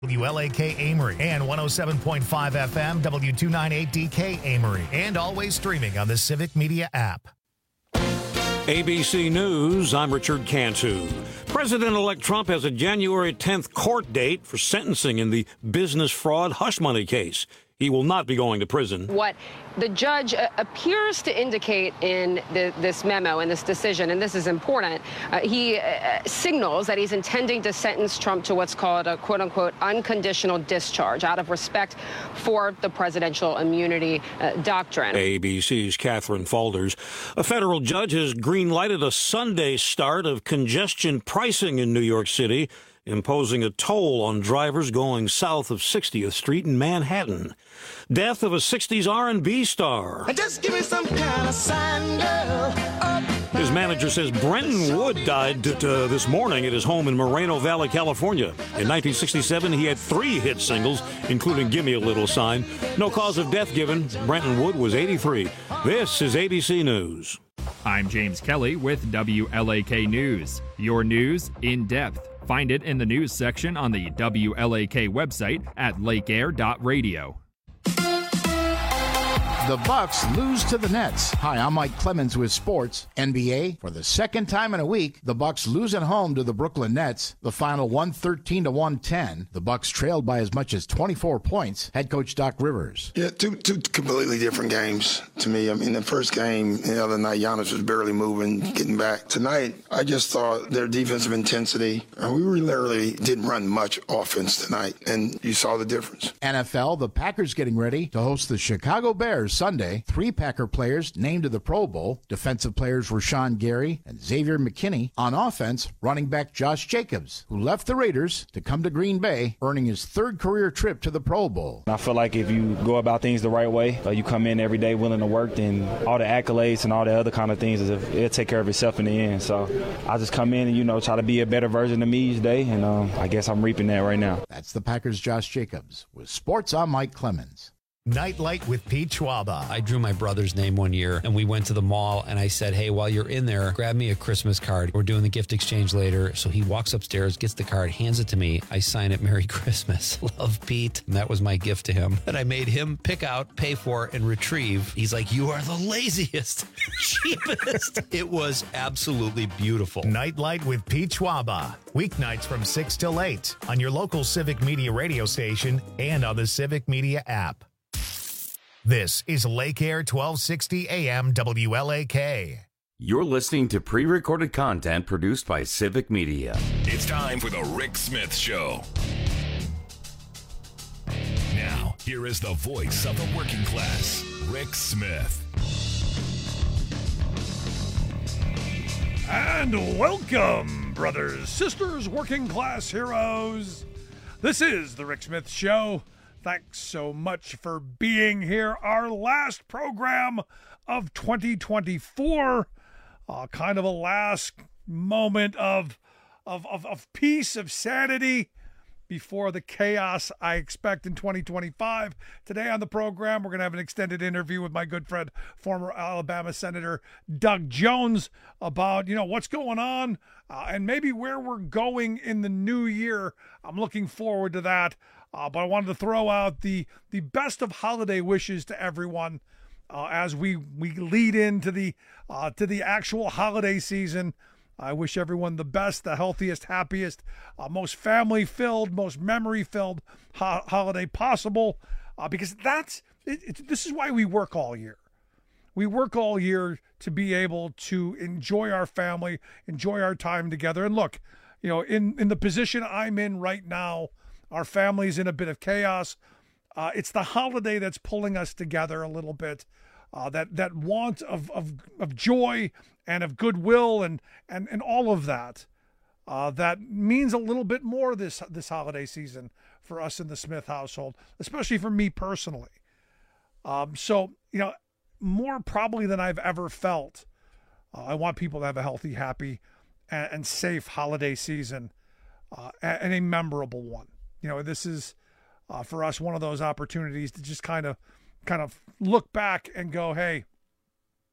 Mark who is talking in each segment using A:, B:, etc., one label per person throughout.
A: WLAK Amory and 107.5 FM W298DK Amory, and always streaming on the Civic Media app.
B: ABC News, I'm Richard Cantu. President-elect Trump has a January 10th court date for sentencing in the business fraud hush money case. He will not be going to prison.
C: What the judge appears to indicate in this memo and this decision, and this is important, he signals that he's intending to sentence Trump to what's called a quote-unquote unconditional discharge out of respect for the presidential immunity doctrine.
B: ABC's Catherine Faulders. A federal judge has green-lighted a Sunday start of congestion pricing in New York City, imposing a toll on drivers going south of 60th Street in Manhattan. Death of a 60s R&B star.
D: Just give me some kind of sign, girl.
B: His manager says Brenton Wood died this morning at his home in Moreno Valley, California. In 1967, he had 3 hit singles, including Gimme a Little Sign. No cause of death given. Brenton Wood was 83. This is ABC News.
E: I'm James Kelly with WLAK News. Your news in depth. Find it in the news section on the WLAK website at lakeair.radio.
F: The Bucks lose to the Nets. Hi, I'm Mike Clemens with Sports. NBA, for the second time in a week, the Bucks lose at home to the Brooklyn Nets. The final 113-110. The Bucks trailed by as much as 24 points. Head coach Doc Rivers.
G: Yeah, two completely different games to me. I mean, the first game the other night, Giannis was barely moving, getting back. Tonight, I just thought their defensive intensity, we literally didn't run much offense tonight, and you saw the difference.
F: NFL, the Packers getting ready to host the Chicago Bears Sunday. 3 Packer players named to the Pro Bowl. Defensive players Rashawn Gary and Xavier McKinney. On offense, running back Josh Jacobs, who left the Raiders to come to Green Bay, earning his 3rd career trip to the Pro Bowl.
H: I feel like if you go about things the right way, you come in every day willing to work, then all the accolades and all the other kind of things, it'll take care of itself in the end. So I just come in and, try to be a better version of me each day, and I guess I'm reaping that right now.
F: That's the Packers' Josh Jacobs. With Sports, I'm Mike Clemens.
A: Nightlight with Pete Schwaba.
I: I drew my brother's name one year, and we went to the mall, and I said, hey, while you're in there, grab me a Christmas card. We're doing the gift exchange later. So he walks upstairs, gets the card, hands it to me. I sign it, Merry Christmas. Love, Pete. And that was my gift to him. And I made him pick out, pay for, and retrieve. He's like, you are the laziest, cheapest. It was absolutely beautiful.
A: Nightlight with Pete Schwaba. Weeknights from 6 till 8 on your local Civic Media radio station and on the Civic Media app. This is Lake Air 1260 AM WLAK.
J: You're listening to pre-recorded content produced by Civic Media.
K: It's time for the Rick Smith Show. Now, here is the voice of the working class, Rick Smith.
L: And welcome, brothers, sisters, working class heroes. This is the Rick Smith Show. Thanks so much for being here. Our last program of 2024, kind of a last moment of peace, of sanity before the chaos I expect in 2025. Today on the program, we're going to have an extended interview with my good friend, former Alabama Senator Doug Jones, about, what's going on and maybe where we're going in the new year. I'm looking forward to that. But I wanted to throw out the best of holiday wishes to everyone as we lead into the actual holiday season. I wish everyone the best, the healthiest, happiest, most family-filled, most memory-filled holiday possible, because this is why we work all year. We work all year to be able to enjoy our family, enjoy our time together. And look, in the position I'm in right now, our family's in a bit of chaos. It's the holiday that's pulling us together a little bit. That want of joy and of goodwill and all of that. That means a little bit more this holiday season for us in the Smith household, especially for me personally. So, more probably than I've ever felt, I want people to have a healthy, happy, and safe holiday season, and a memorable one. This is, for us, one of those opportunities to just kind of look back and go, hey,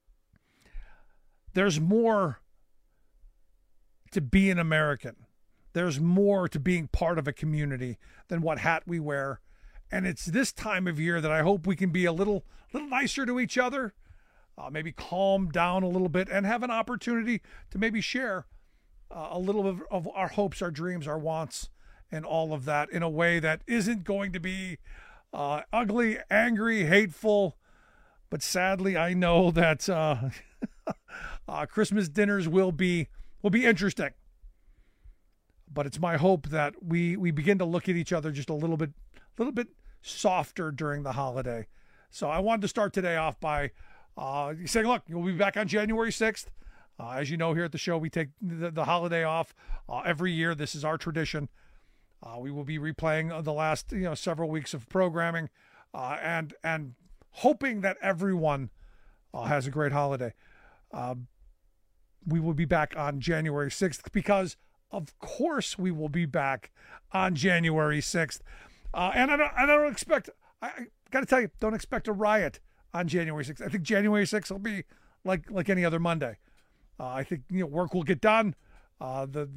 L: there's more to be an American. there's more to being part of a community than what hat we wear. And it's this time of year that I hope we can be a little nicer to each other, maybe calm down a little bit, and have an opportunity to maybe share a little bit of our hopes, our dreams, our wants, and all of that in a way that isn't going to be ugly, angry, hateful. But sadly, I know that Christmas dinners will be interesting. But it's my hope that we begin to look at each other just a little bit softer during the holiday. So I wanted to start today off by saying, look, we'll be back on January 6th. As you know, here at the show, we take the holiday off every year. This is our tradition. We will be replaying the last several weeks of programming and hoping that everyone has a great holiday. We will be back on January 6th because, of course, we will be back on January 6th. And I don't expect, I got to tell you, don't expect a riot on January 6th. I think January 6th will be like any other Monday. I think work will get done. The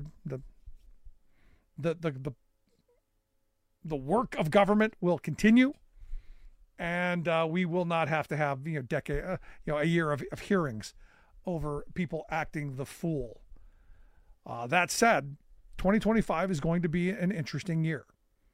L: work of government will continue, and we will not have to have a year of hearings over people acting the fool. That said, 2025 is going to be an interesting year.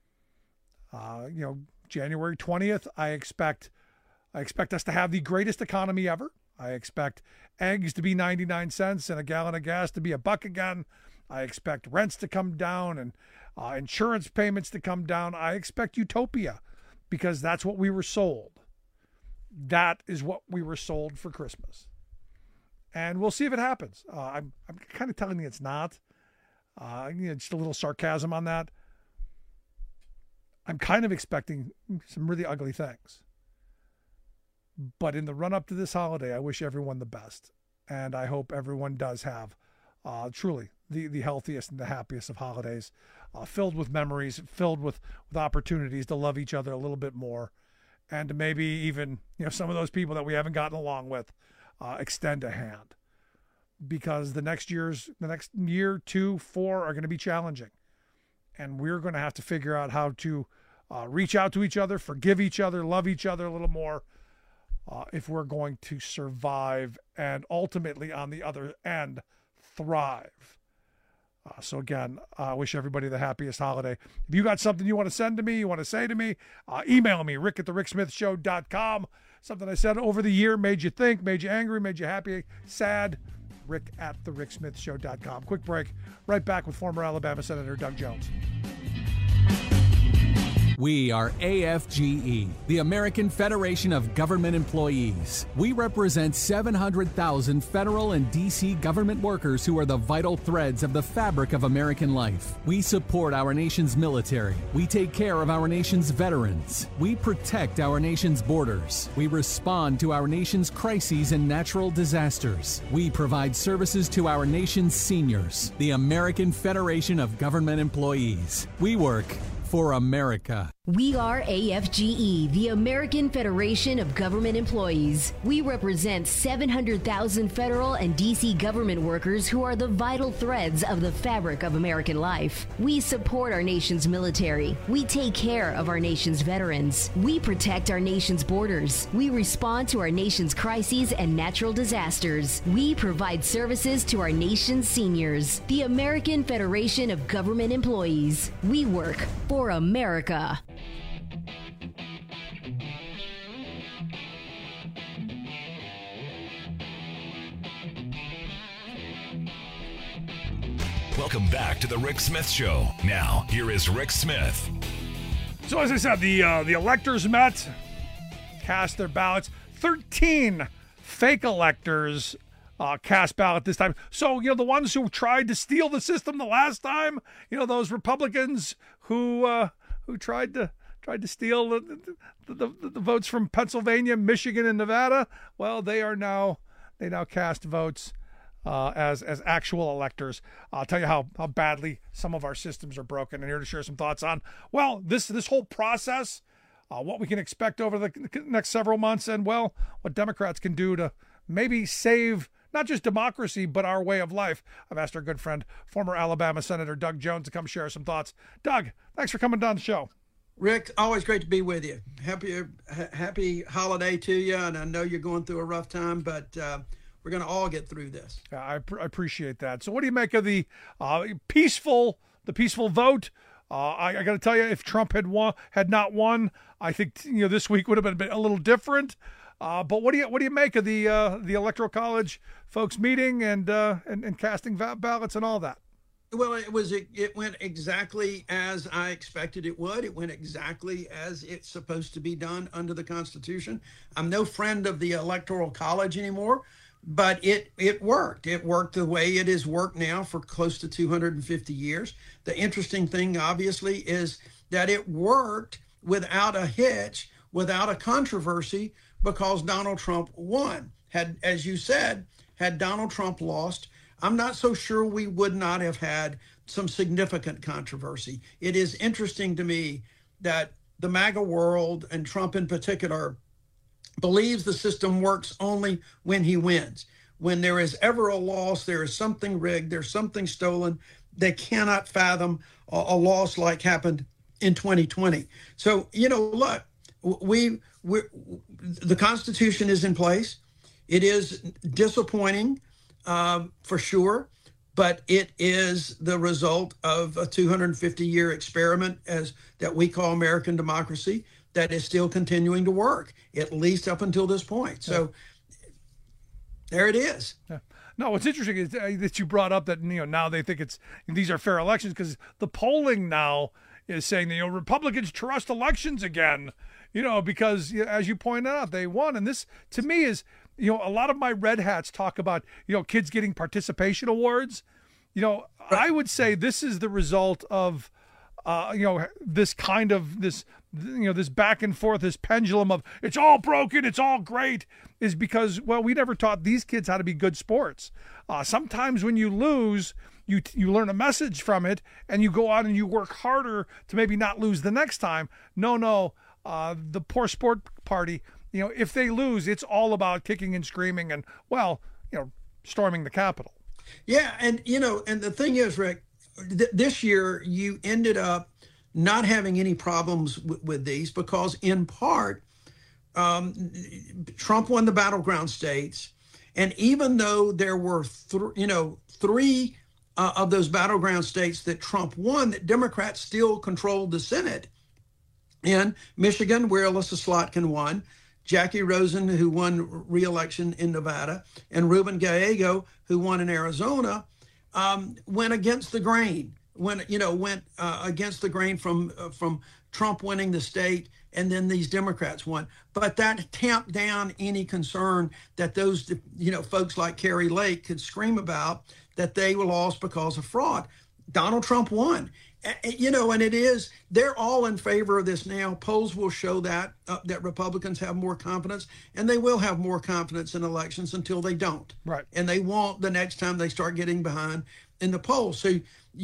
L: January 20th, I expect us to have the greatest economy ever. I expect eggs to be 99 cents and a gallon of gas to be $1 again. I expect rents to come down and insurance payments to come down. I expect utopia because that's what we were sold. That is what we were sold for Christmas. And we'll see if it happens. I'm kind of telling you it's not. Just a little sarcasm on that. I'm kind of expecting some really ugly things. But in the run-up to this holiday, I wish everyone the best. And I hope everyone does have truly the healthiest and the happiest of holidays, filled with memories, filled with opportunities to love each other a little bit more, and to maybe even some of those people that we haven't gotten along with extend a hand. Because the next year, 2, 4 are going to be challenging. And we're going to have to figure out how to reach out to each other, forgive each other, love each other a little more, if we're going to survive and ultimately on the other end thrive. So again, I wish everybody the happiest holiday. If you got something you want to send to me, you want to say to me, email me, rick@thericksmithshow.com. Something I said over the year made you think, made you angry, made you happy, sad, rick@thericksmithshow.com. Quick break. Right back with former Alabama Senator Doug Jones.
M: We are AFGE, the American Federation of Government Employees. We represent 700,000 federal and D.C. government workers who are the vital threads of the fabric of American life. We support our nation's military. We take care of our nation's veterans. We protect our nation's borders. We respond to our nation's crises and natural disasters. We provide services to our nation's seniors. The American Federation of Government Employees. We work for America.
N: We are AFGE, the American Federation of Government Employees. We represent 700,000 federal and D.C. government workers who are the vital threads of the fabric of American life. We support our nation's military. We take care of our nation's veterans. We protect our nation's borders. We respond to our nation's crises and natural disasters. We provide services to our nation's seniors. The American Federation of Government Employees. We work for America.
K: Welcome back to the Rick Smith Show. Now, here is Rick Smith.
L: So as I said, the electors met, cast their ballots. 13 fake electors cast ballot this time. So, the ones who tried to steal the system the last time, those Republicans who tried to steal the votes from Pennsylvania, Michigan, and Nevada, well, they now cast votes as actual electors. I'll tell you how badly some of our systems are broken, and here to share some thoughts on, well, this whole process, what we can expect over the next several months, and, well, what Democrats can do to maybe save not just democracy, but our way of life. I've asked our good friend, former Alabama Senator Doug Jones, to come share some thoughts. Doug, thanks for coming down the show.
O: Rick, always great to be with you. Happy holiday to you, and I know you're going through a rough time, but we're going to all get through this.
L: Yeah, I appreciate that. So what do you make of the peaceful vote? I got to tell you, if Trump had not won, I think this week would have been a little different. But what do you make of the Electoral College folks meeting and casting ballots and all that?
O: Well, it went exactly as I expected it would. It went exactly as it's supposed to be done under the Constitution. I'm no friend of the Electoral College anymore, but it worked. It worked the way it has worked now for close to 250 years. The interesting thing, obviously, is that it worked without a hitch, without a controversy, because Donald Trump won. As you said, had Donald Trump lost, I'm not so sure we would not have had some significant controversy. It is interesting to me that the MAGA world, and Trump in particular, believes the system works only when he wins. When there is ever a loss, there is something rigged, there's something stolen. They cannot fathom a loss like happened in 2020. So, look, the Constitution is in place. It is disappointing, for sure, but it is the result of a 250-year experiment that we call American democracy that is still continuing to work, at least up until this point. So there it is.
L: Yeah. No, what's interesting is that you brought up that now they think these are fair elections, because the polling now is saying that Republicans trust elections again, because as you pointed out, they won. And this, to me, is a lot of my red hats talk about kids getting participation awards. I would say this is the result of this kind of this back and forth, this pendulum of it's all broken, it's all great, is because, well, we never taught these kids how to be good sports. Sometimes when you lose, you learn a message from it, and you go out and you work harder to maybe not lose the next time. No, the poor sport party, if they lose, it's all about kicking and screaming and, storming the Capitol.
O: Yeah, and and the thing is, Rick, this year you ended up not having any problems with these because, in part, Trump won the battleground states, and even though there were three of those battleground states that Trump won, that Democrats still controlled the Senate. In Michigan, where Alyssa Slotkin won, Jackie Rosen, who won re-election in Nevada, and Ruben Gallego, who won in Arizona, went against the grain. Went against the grain from Trump winning the state, and then these Democrats won. But that tamped down any concern that those folks like Kari Lake could scream about that they were lost because of fraud. Donald Trump won. And they're all in favor of this now. Polls will show that Republicans have more confidence, and they will have more confidence in elections until they don't.
L: Right.
O: And they won't the next time they start getting behind in the polls. So,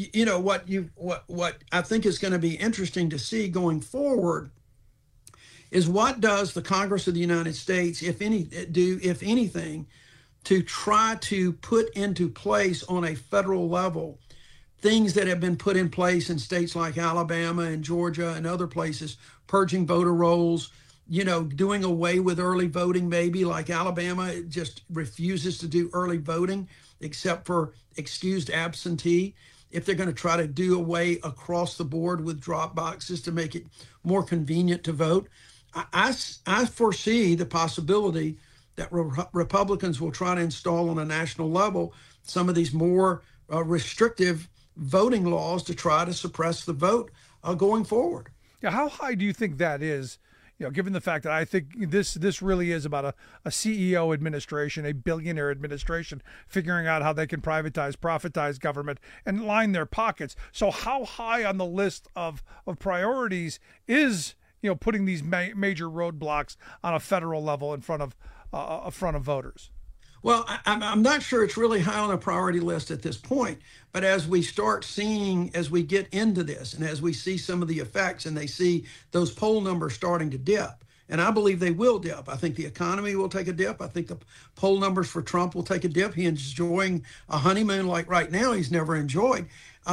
O: what I think is going to be interesting to see going forward is what does the Congress of the United States, if anything, to try to put into place on a federal level things that have been put in place in states like Alabama and Georgia and other places, purging voter rolls, doing away with early voting, maybe like Alabama just refuses to do early voting except for excused absentee. If they're going to try to do away across the board with drop boxes to make it more convenient to vote, I foresee the possibility that Republicans will try to install on a national level some of these more restrictive voting laws to try to suppress the vote going forward.
L: Yeah, how high do you think that is? Given the fact that I think this really is about a CEO administration, a billionaire administration, figuring out how they can profitize government and line their pockets. So how high on the list of priorities is putting these major roadblocks on a federal level in front of voters?
O: Well, I'm not sure it's really high on the priority list at this point, but as we start seeing, as we get into this, and as we see some of the effects and they see those poll numbers starting to dip, And I believe they will dip. I think the economy will take a dip. I think the poll numbers for Trump will take a dip. He's enjoying a honeymoon like right now he's never enjoyed.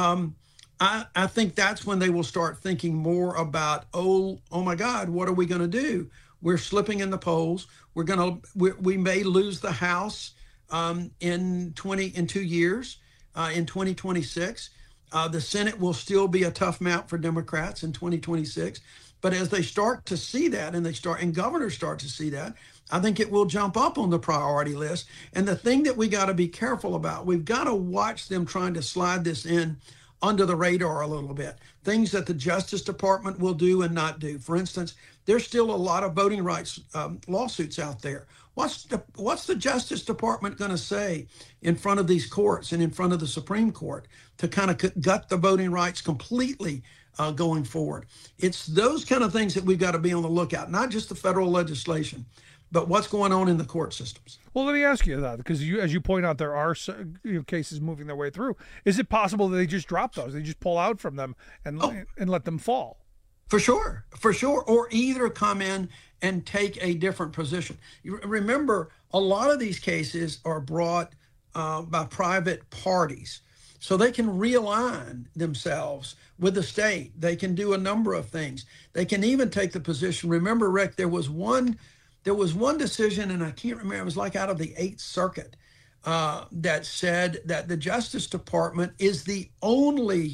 O: I think that's when they will start thinking more about, oh my God, what are we going to do? We're slipping in the polls. We may lose the House in 2 years, in 2026. The Senate will still be a tough mount for Democrats in 2026. But as they start to see that, and governors start to see that, I think it will jump up on the priority list. And the thing that we got to be careful about, we've got to watch them trying to slide this in under the radar a little bit. Things that the Justice Department will do and not do. For instance, there's still a lot of voting rights lawsuits out there. What's the Justice Department going to say in front of these courts and in front of the Supreme Court to kind of gut the voting rights completely going forward? It's those kind of things that we've got to be on the lookout, not just the federal legislation, but what's going on in the court systems.
L: Well, let me ask you that, because as you point out, there are cases moving their way through. Is it possible that they just drop those? They just pull out from them and let them fall?
O: For sure. Or either come in and take a different position. Remember, a lot of these cases are brought by private parties, so they can realign themselves with the state. They can do a number of things. They can even take the position. Remember, Rick, there was one decision, and I can't remember, it was like out of the 8th Circuit, that said that the Justice Department is the only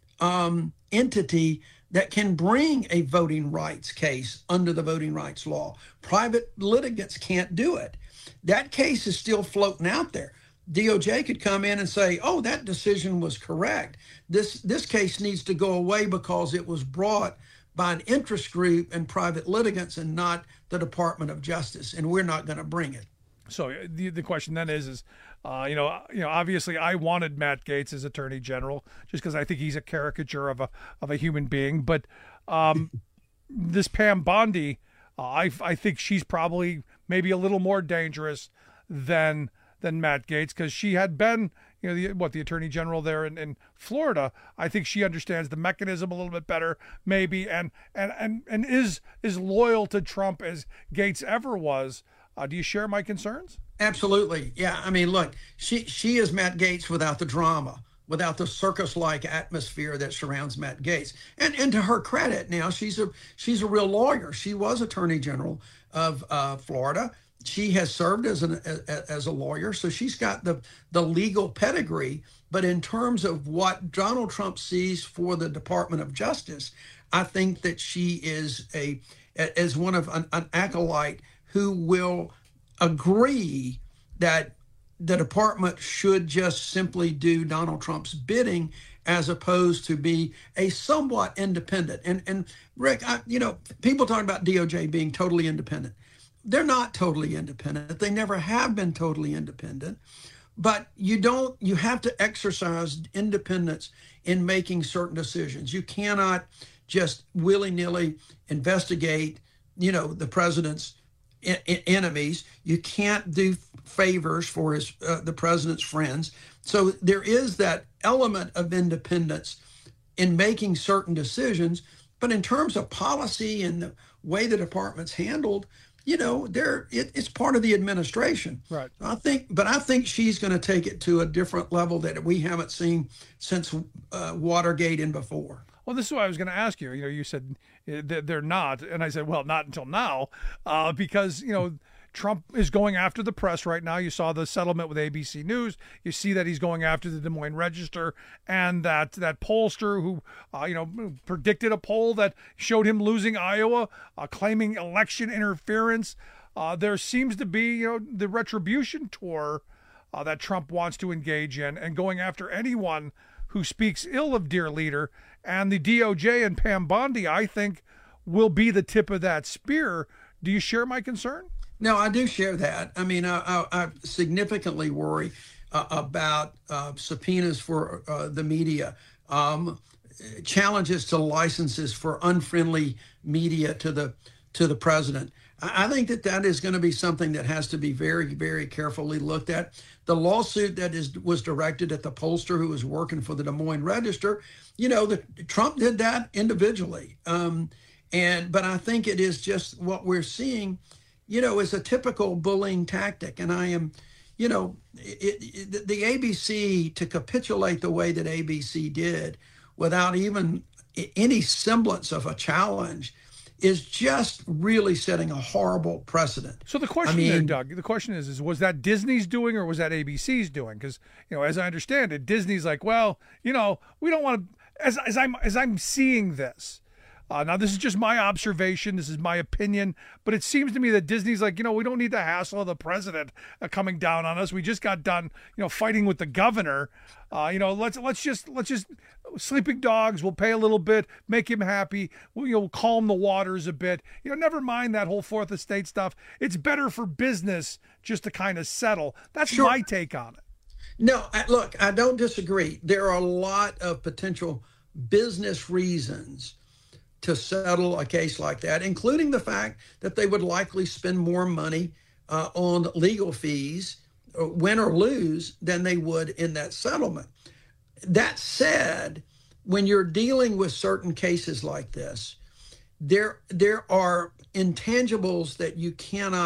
O: entity that can bring a voting rights case under the voting rights law. Private litigants can't do it. That case is still floating out there. DOJ could come in and say, oh, that decision was correct. This case needs to go away because it was brought by an interest group and private litigants and not the Department of Justice, and we're not going to bring it.
L: So the question then is obviously I wanted Matt Gaetz as Attorney General just because I think he's a caricature of a human being. But this Pam Bondi, I think she's probably maybe a little more dangerous than Matt Gaetz, because she had been the Attorney General there in Florida. I think she understands the mechanism a little bit better, maybe, and is loyal to Trump as Gaetz ever was. Do you share my concerns?
O: Absolutely. Yeah. I mean, look, she is Matt Gaetz without the drama, without the circus-like atmosphere that surrounds Matt Gaetz. And to her credit, now she's a real lawyer. She was Attorney General of Florida. She has served as a lawyer, so she's got the legal pedigree. But in terms of what Donald Trump sees for the Department of Justice, I think that she is as one of an acolyte who will agree that the department should just simply do Donald Trump's bidding, as opposed to be a somewhat independent. And Rick, people talk about DOJ being totally independent. They're not totally independent. They never have been totally independent. But you have to exercise independence in making certain decisions. You cannot just willy-nilly investigate, the president's enemies. You can't do favors for the president's friends. So there is that element of independence in making certain decisions. But in terms of policy and the way the department's handled, it's part of the administration.
L: Right.
O: I think she's going to take it to a different level that we haven't seen since Watergate and before.
L: Well, this is what I was going to ask you. You said they're not, and I said, well, not until now, because Trump is going after the press right now. You saw the settlement with ABC News. You see that he's going after the Des Moines Register and that pollster who, predicted a poll that showed him losing Iowa, claiming election interference. There seems to be, the retribution tour that Trump wants to engage in, and going after anyone who speaks ill of dear leader. And the DOJ and Pam Bondi, I think, will be the tip of that spear. Do you share my concern?
O: No, I do share that. I mean, I significantly worry about subpoenas for the media, challenges to licenses for unfriendly media to the president. I think that is going to be something that has to be very, very carefully looked at. The lawsuit that was directed at the pollster who was working for the Des Moines Register, Trump did that individually. But I think it is just what we're seeing, is a typical bullying tactic. And I am, the ABC, to capitulate the way that ABC did without even any semblance of a challenge, is just really setting a horrible precedent.
L: So the question there, Doug, the question is was that Disney's doing or was that ABC's doing? Because, as I understand it, Disney's like, well, we don't want to, as I'm seeing this, now this is just my observation, this is my opinion, but it seems to me that Disney's like, we don't need the hassle of the president coming down on us. We just got done, fighting with the governor. Let's just sleeping dogs. We'll pay a little bit, make him happy. We'll calm the waters a bit. Never mind that whole Fourth Estate stuff. It's better for business just to kind of settle. That's my take on it.
O: No, look, I don't disagree. There are a lot of potential business reasons to settle a case like that, including the fact that they would likely spend more money on legal fees, win or lose, than they would in that settlement. That said, when you're dealing with certain cases like this, there are intangibles that you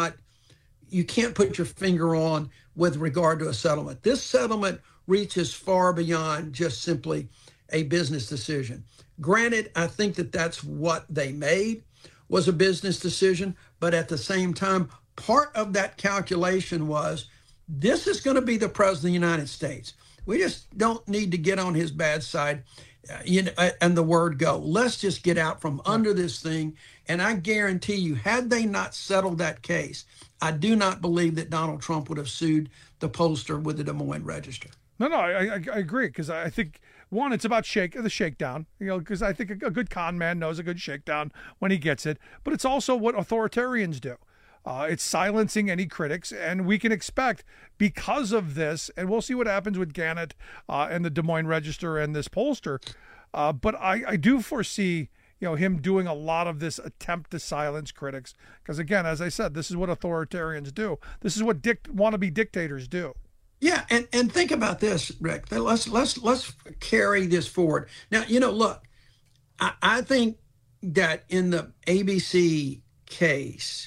O: can't put your finger on with regard to a settlement. This settlement reaches far beyond just simply a business decision. Granted, I think that that's what they made, was a business decision, but at the same time, part of that calculation was, this is going to be the president of the United States. We just don't need to get on his bad side, and the word go. Let's just get out from under this thing. And I guarantee you, had they not settled that case, I do not believe that Donald Trump would have sued the pollster with the Des Moines Register.
L: No, I agree, because I think, one, it's about the shakedown, because I think a good con man knows a good shakedown when he gets it, but it's also what authoritarians do. It's silencing any critics, and we can expect, because of this, and we'll see what happens with Gannett and the Des Moines Register and this pollster, but I do foresee him doing a lot of this attempt to silence critics, because again, as I said, this is what authoritarians do. This is what wannabe dictators do.
O: Yeah, and think about this, Rick. Let's carry this forward. Now, look, I think that in the ABC case,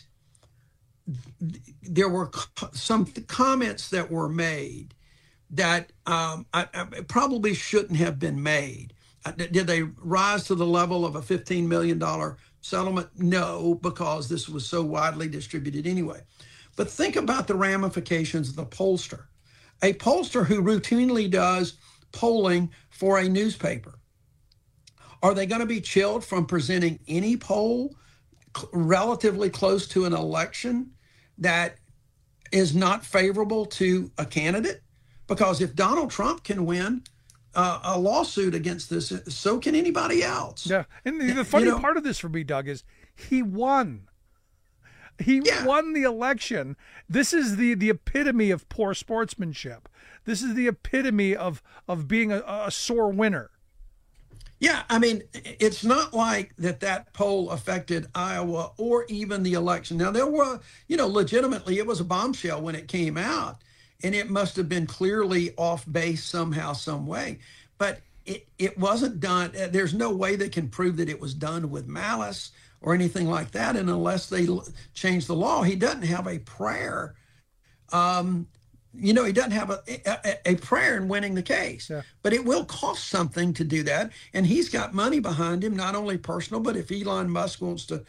O: there were some comments that were made that I probably shouldn't have been made. Did they rise to the level of a $15 million settlement? No, because this was so widely distributed anyway. But think about the ramifications of the pollster. A pollster who routinely does polling for a newspaper. Are they going to be chilled from presenting any poll relatively close to an election that is not favorable to a candidate? Because if Donald Trump can win a lawsuit against this, so can anybody else.
L: Yeah, and the funny part of this for me, Doug, is he won. He won the election. This is the epitome of poor sportsmanship. This is the epitome of being a sore winner.
O: Yeah, I mean, it's not like that poll affected Iowa or even the election. Now, there were, legitimately, it was a bombshell when it came out, and it must have been clearly off base somehow, some way. But it wasn't done. There's no way they can prove that it was done with malice or anything like that. And unless they change the law, he doesn't have a prayer. He doesn't have a prayer in winning the case. Yeah. But it will cost something to do that. And he's got money behind him, not only personal, but if Elon Musk wants to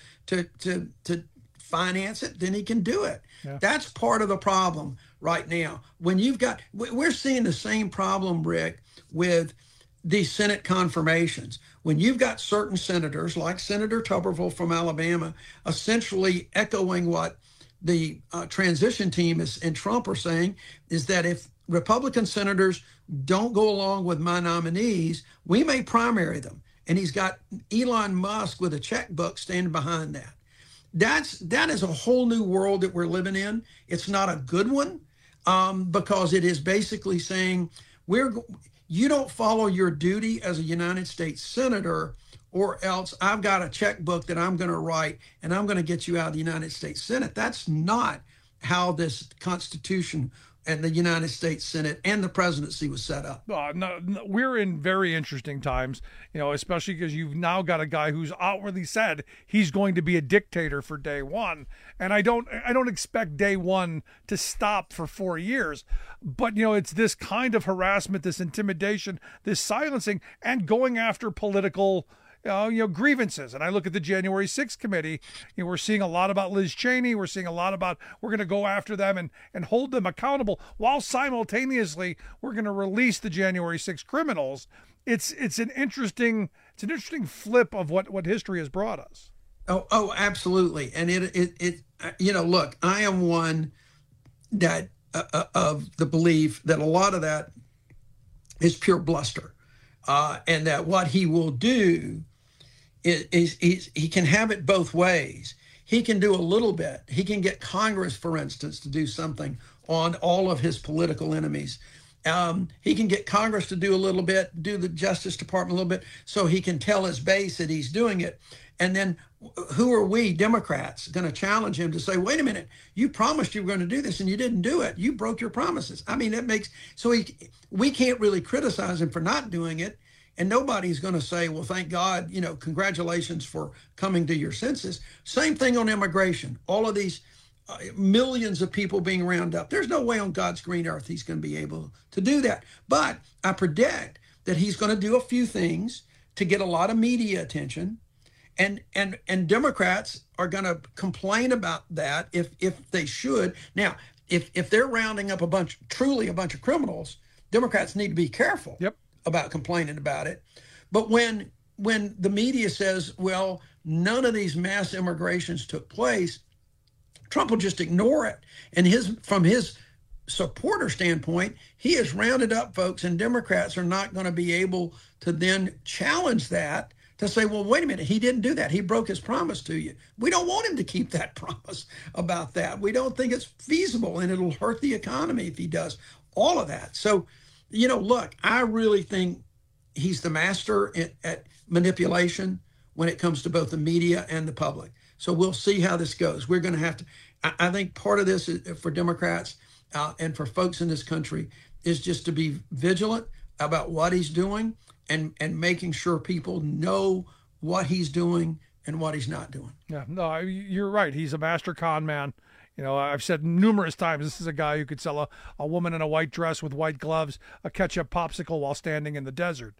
O: finance it, then he can do it. Yeah. That's part of the problem right now. When we're seeing the same problem, Rick, with these Senate confirmations. When you've got certain senators, like Senator Tuberville from Alabama, essentially echoing what the transition team and Trump are saying, is that if Republican senators don't go along with my nominees, we may primary them. And he's got Elon Musk with a checkbook standing behind that. That is a whole new world that we're living in. It's not a good one because it is basically saying you don't follow your duty as a United States senator, or else I've got a checkbook that I'm going to write and I'm going to get you out of the United States Senate. That's not how this Constitution and the United States Senate and the presidency was set up.
L: No, we're in very interesting times, especially because you've now got a guy who's outwardly said he's going to be a dictator for day one. And I don't expect day one to stop for 4 years. But, it's this kind of harassment, this intimidation, this silencing, and going after political grievances. And I look at the January 6th committee, we're seeing a lot about Liz Cheney. We're seeing a lot about, we're going to go after them and hold them accountable while simultaneously we're going to release the January 6th criminals. It's an interesting flip of what history has brought us.
O: Oh, absolutely. And it look, I am one that of the belief that a lot of that is pure bluster, and that what he will do is he can have it both ways. He can do a little bit. He can get Congress, for instance, to do something on all of his political enemies. He can get Congress to do a little bit, do the Justice Department a little bit, so he can tell his base that he's doing it. And then who are we, Democrats, going to challenge him to say, wait a minute, you promised you were going to do this and you didn't do it. You broke your promises. I mean, we can't really criticize him for not doing it. And nobody's going to say, well, thank God, congratulations for coming to your senses. Same thing on immigration. All of these millions of people being rounded up. There's no way on God's green earth he's going to be able to do that. But I predict that he's going to do a few things to get a lot of media attention. And Democrats are going to complain about that if they should. Now, if they're rounding up a bunch of criminals, Democrats need to be careful.
L: Yep.
O: About complaining about it. But when the media says, well, none of these mass immigrations took place, Trump will just ignore it. And from his supporter standpoint, he has rounded up folks, and Democrats are not going to be able to then challenge that, to say, well, wait a minute, he didn't do that. He broke his promise to you. We don't want him to keep that promise about that. We don't think it's feasible, and it'll hurt the economy if he does all of that. So, look, I really think he's the master at manipulation when it comes to both the media and the public. So we'll see how this goes. We're going to have to, I think part of this is for Democrats and for folks in this country is just to be vigilant about what he's doing and making sure people know what he's doing and what he's not doing.
L: Yeah, no, you're right. He's a master con man. I've said numerous times, this is a guy who could sell a woman in a white dress with white gloves a ketchup popsicle while standing in the desert.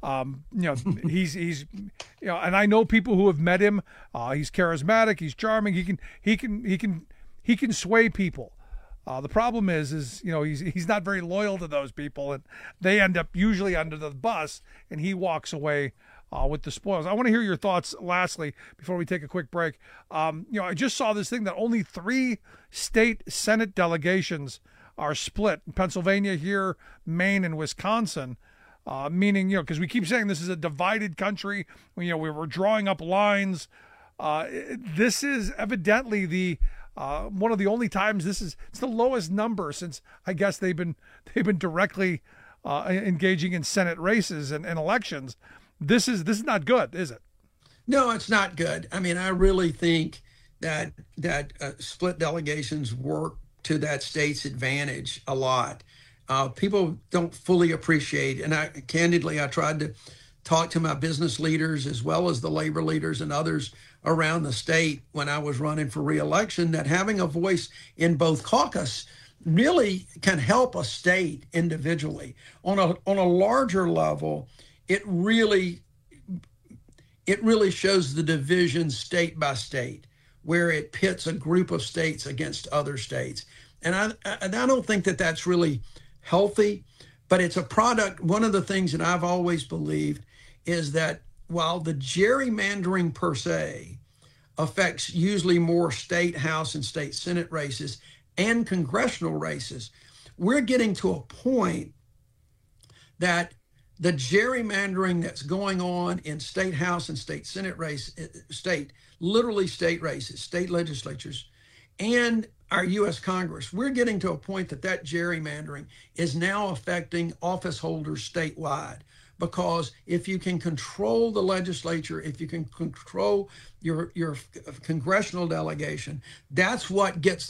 L: He's and I know people who have met him. He's charismatic. He's charming. He can sway people. The problem is he's not very loyal to those people, and they end up usually under the bus, and he walks away with the spoils. I want to hear your thoughts lastly before we take a quick break. I just saw this thing that only 3 state Senate delegations are split. Pennsylvania here, Maine, and Wisconsin. Meaning, because we keep saying this is a divided country. We were drawing up lines. This is evidently the one of the only times it's the lowest number since I guess they've been directly engaging in Senate races and elections. This is not good, is it?
O: No, it's not good. I mean, I really think that split delegations work to that state's advantage a lot. People don't fully appreciate, and I tried to talk to my business leaders as well as the labor leaders and others around the state when I was running for re-election, that having a voice in both caucus really can help a state individually. On a larger level, it really shows the division state by state, where it pits a group of states against other states. And I don't think that that's really healthy, but it's a product. One of the things that I've always believed is that while the gerrymandering per se affects usually more state House and state Senate races and congressional races, we're getting to a point that the gerrymandering that's going on in state House and state Senate literally state races, state legislatures, and our U.S. Congress, we're getting to a point that gerrymandering is now affecting office holders statewide. Because if you can control the legislature, if you can control your congressional delegation, that's what gets the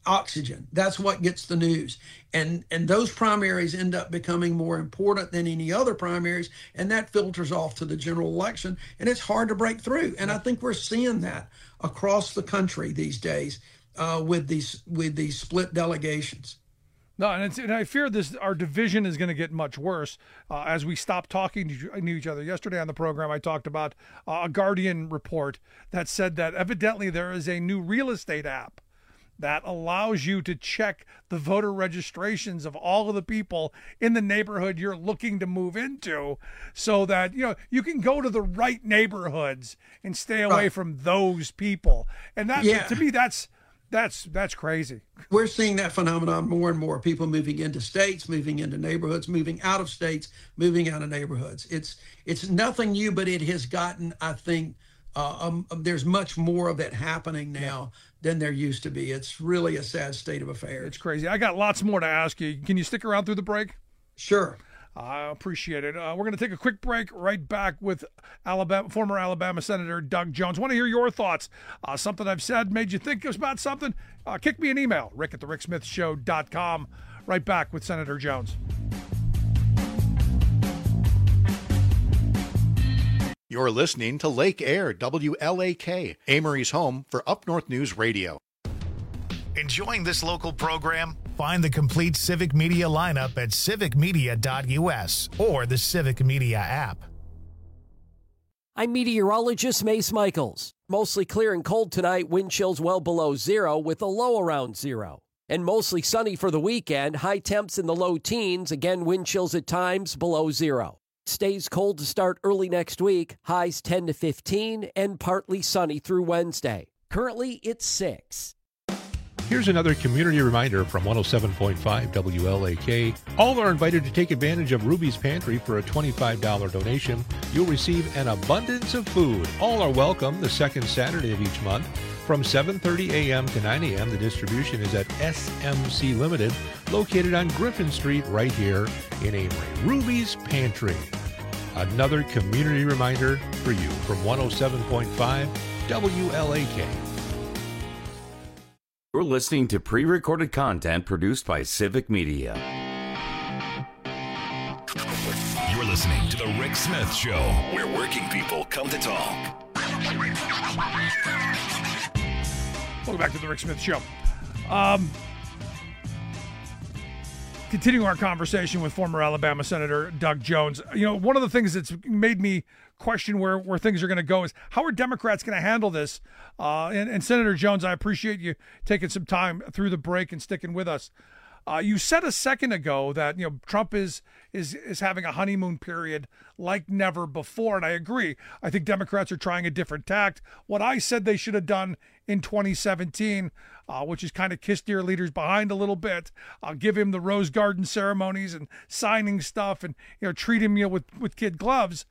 O: oxygen. That's what gets the news. And those primaries end up becoming more important than any other primaries, and that filters off to the general election, and it's hard to break through. And I think we're seeing that across the country these days with these split delegations.
L: No, and I fear our division is going to get much worse as we stop talking to each other. Yesterday on the program, I talked about a Guardian report that said that evidently there is a new real estate app that allows you to check the voter registrations of all of the people in the neighborhood you're looking to move into, so that you can go to the right neighborhoods and stay away from those people. And that, to me, that's crazy.
O: We're seeing that phenomenon more and more. People moving into states, moving into neighborhoods, moving out of states, moving out of neighborhoods. It's nothing new, but it has gotten, I think, there's much more of that happening now than there used to be. It's really a sad state of affairs.
L: It's crazy. I got lots more to ask you. Can you stick around through the break?
O: Sure.
L: I appreciate it. We're going to take a quick break, right back with former Alabama Senator Doug Jones. Want to hear your thoughts. Something I've said made you think about something? Kick me an email, rick@thericksmithshow.com. Right back with Senator Jones.
P: You're listening to Lake Air, WLAK, Amory's home for Up North News Radio.
A: Enjoying this local program? Find the complete Civic Media lineup at civicmedia.us or the Civic Media app.
Q: I'm meteorologist Mace Michaels. Mostly clear and cold tonight, wind chills well below zero with a low around zero. And mostly sunny for the weekend, high temps in the low teens, again wind chills at times below zero. Stays cold to start early next week, highs 10 to 15, and partly sunny through Wednesday. Currently, it's 6.
R: Here's another community reminder from 107.5 WLAK. All are invited to take advantage of Ruby's Pantry for a $25 donation. You'll receive an abundance of food. All are welcome the second Saturday of each month. From 7:30 a.m. to 9 a.m., the distribution is at SMC Limited, located on Griffin Street right here in Amory. Ruby's Pantry. Another community reminder for you from 107.5 WLAK.
J: You're listening to pre-recorded content produced by Civic Media.
K: You're listening to The Rick Smith Show, where working people come to talk.
L: Welcome back to The Rick Smith Show. Continuing our conversation with former Alabama Senator Doug Jones. One of the things that's made me question where things are going to go is how are Democrats going to handle this? And Senator Jones, I appreciate you taking some time through the break and sticking with us. You said a second ago that Trump is having a honeymoon period like never before, and I agree. I think Democrats are trying a different tact. What I said they should have done in 2017, which is kind of kiss their leaders behind a little bit, give him the Rose Garden ceremonies and signing stuff, and treat him with kid gloves.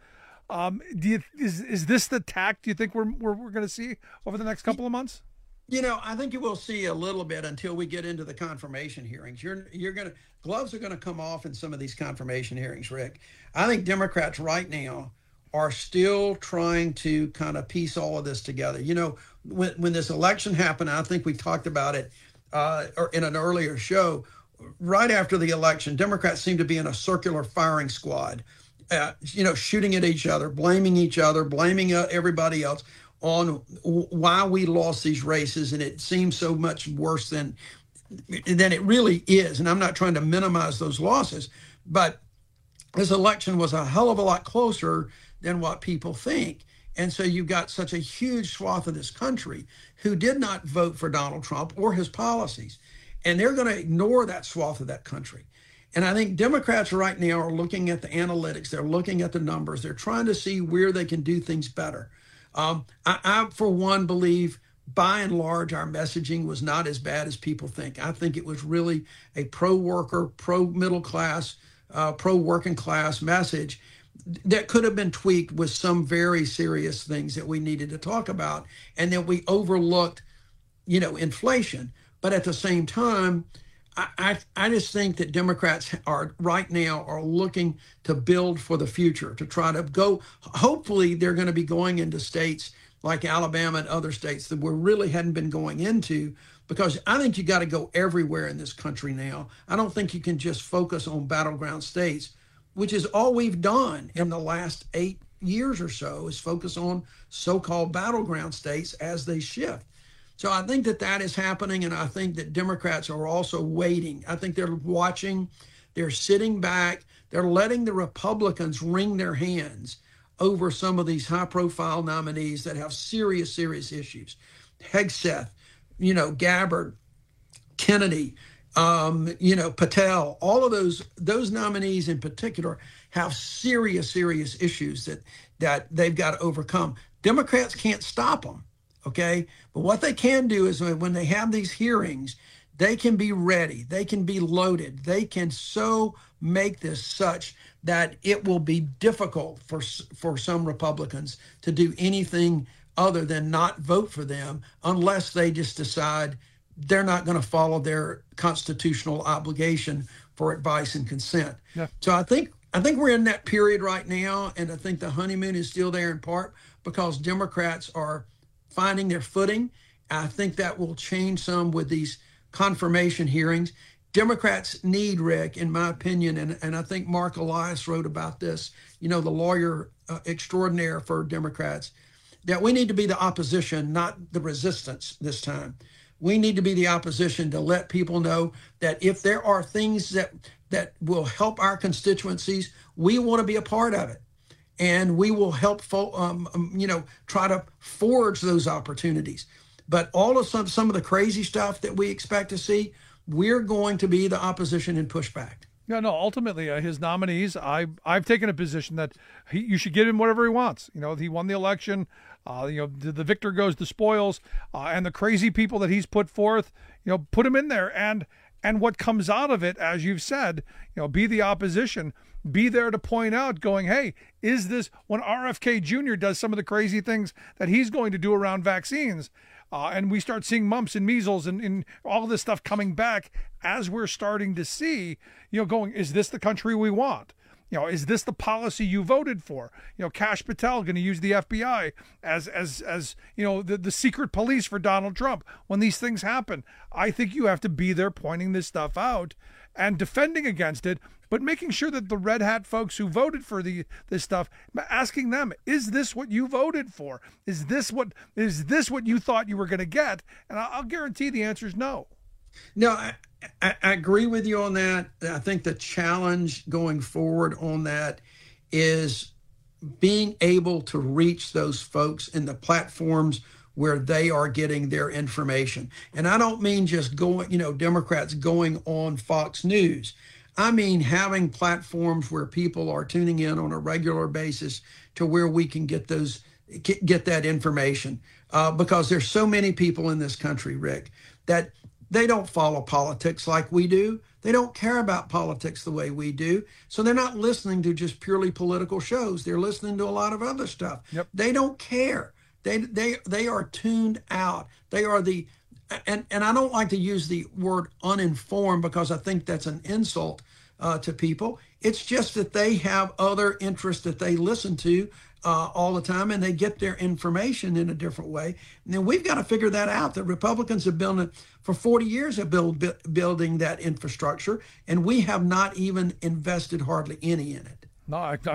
L: Is this the tact you think we're going to see over the next couple of months?
O: I think you will see a little bit until we get into the confirmation hearings. Gloves are going to come off in some of these confirmation hearings, Rick. I think Democrats right now are still trying to kind of piece all of this together. When this election happened, I think we talked about it in an earlier show. Right after the election, Democrats seemed to be in a circular firing squad, shooting at each other, blaming everybody else on why we lost these races, and it seems so much worse than it really is. And I'm not trying to minimize those losses, but this election was a hell of a lot closer than what people think. And so you've got such a huge swath of this country who did not vote for Donald Trump or his policies, and they're going to ignore that swath of that country. And I think Democrats right now are looking at the analytics, they're looking at the numbers, they're trying to see where they can do things better. I, for one, believe by and large our messaging was not as bad as people think. I think it was really a pro-worker, pro-middle class, pro-working class message that could have been tweaked with some very serious things that we needed to talk about, and that we overlooked, inflation. But at the same time, I just think that Democrats are right now are looking to build for the future, to try to go. Hopefully, they're going to be going into states like Alabama and other states that we really hadn't been going into, because I think you got to go everywhere in this country now. I don't think you can just focus on battleground states, which is all we've done in the last 8 years or so, is focus on so-called battleground states as they shift. So I think that is happening, and I think that Democrats are also waiting. I think they're watching, they're sitting back, they're letting the Republicans wring their hands over some of these high-profile nominees that have serious issues. Hegseth, Gabbard, Kennedy, Patel, all of those nominees in particular have serious issues that they've got to overcome. Democrats can't stop them, okay? But what they can do is when they have these hearings, they can be ready, they can be loaded, they can so make this such that it will be difficult for some Republicans to do anything other than not vote for them, unless they just decide they're not going to follow their constitutional obligation for advice and consent. Yeah. So I think we're in that period right now, and I think the honeymoon is still there in part because Democrats are finding their footing. I think that will change some with these confirmation hearings. Democrats need, Rick, in my opinion, and I think Mark Elias wrote about this, the lawyer extraordinaire for Democrats, that we need to be the opposition, not the resistance this time. We need to be the opposition to let people know that if there are things that will help our constituencies, we want to be a part of it. And we will help, try to forge those opportunities. But all of some of the crazy stuff that we expect to see, we're going to be the opposition and push back.
L: No. Ultimately, his nominees, I've taken a position that you should give him whatever he wants. He won the election. The victor goes the spoils, and the crazy people that he's put forth, put him in there. And what comes out of it, as you've said, be the opposition, be there to point out, going, hey, is this when RFK Jr. does some of the crazy things that he's going to do around vaccines? And we start seeing mumps and measles and all this stuff coming back, as we're starting to see, going, is this the country we want? Is this the policy you voted for? Kash Patel going to use the FBI as the secret police for Donald Trump when these things happen. I think you have to be there pointing this stuff out and defending against it, but making sure that the red hat folks who voted for this stuff, asking them, is this what you voted for? Is this what you thought you were going to get? And I'll guarantee the answer is no.
O: No, I agree with you on that. I think the challenge going forward on that is being able to reach those folks in the platforms where they are getting their information. And I don't mean just Democrats going on Fox News. I mean having platforms where people are tuning in on a regular basis to where we can get that information. Because there's so many people in this country, Rick, that they don't follow politics like we do. They don't care about politics the way we do. So they're not listening to just purely political shows. They're listening to a lot of other stuff. Yep. They don't care. They are tuned out. They are and I don't like to use the word uninformed because I think that's an insult to people. It's just that they have other interests that they listen to all the time, and they get their information in a different way. And then we've got to figure that out. The Republicans have been for 40 years of building that infrastructure, and we have not even invested hardly any in it.
L: No,